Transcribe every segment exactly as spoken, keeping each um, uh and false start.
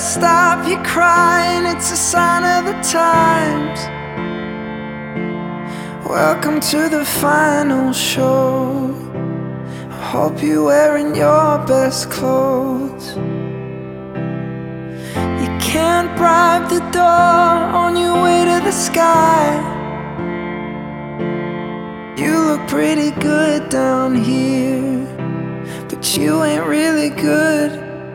Just stop your crying, it's a sign of the times. Welcome to the final show. I hope you're wearing your best clothes. You can't bribe the door on your way to the sky. You look pretty good down here, but you ain't really good.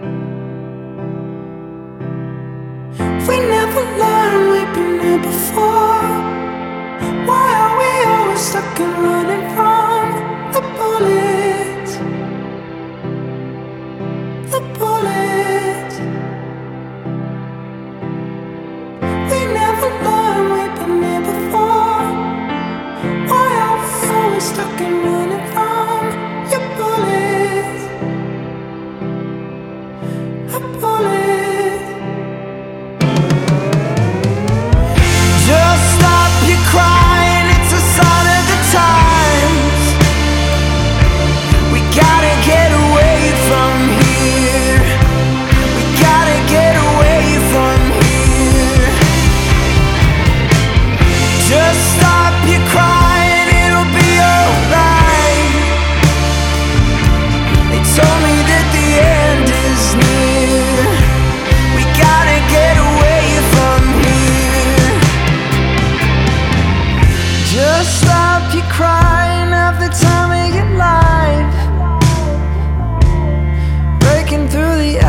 We never learned, we've been here before. Why are we always stuck and running from the bullets? The bullets. We never learned, we've been here before. Why are we always stuck and running from your bullets? The bullets. Crying, it's a sign of the times. We gotta get away from here. We gotta get away from here. Just stop your crying, it'll be alright. They told me that the end is near. We gotta get away from here. Just stop your crying, have the time of your life. Breaking through the